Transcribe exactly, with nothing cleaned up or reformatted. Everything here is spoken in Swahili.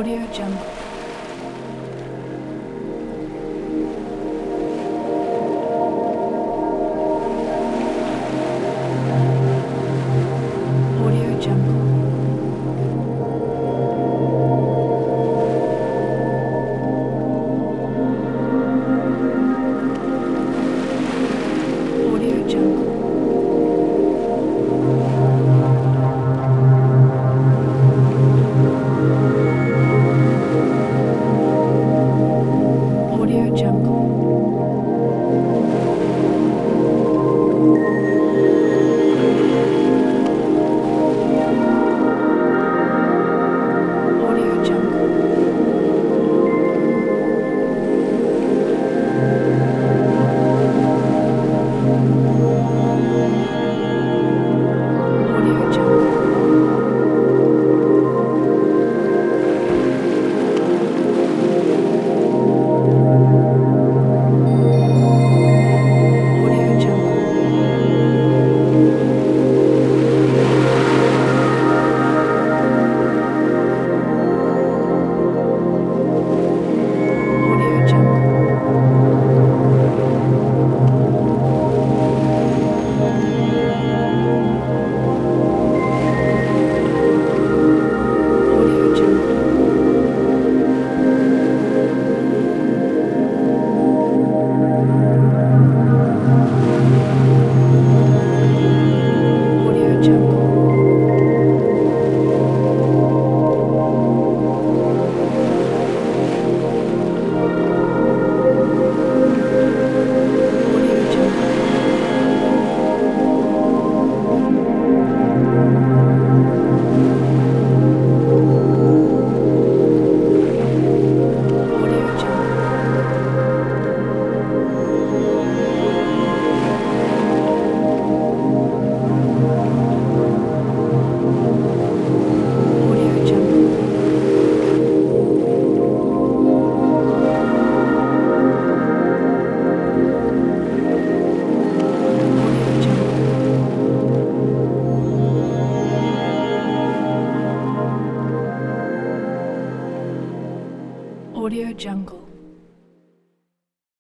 Audio Jungle. Audio Jungle. Audio Jungle. Audio Jungle. Audio Jungle. Audio Jungle. Audio Jungle. Audio Jungle. Audio Jungle. Audio Jungle. Audio Jungle. Audio Jungle. Audio Jungle. Audio Jungle. Audio Jungle.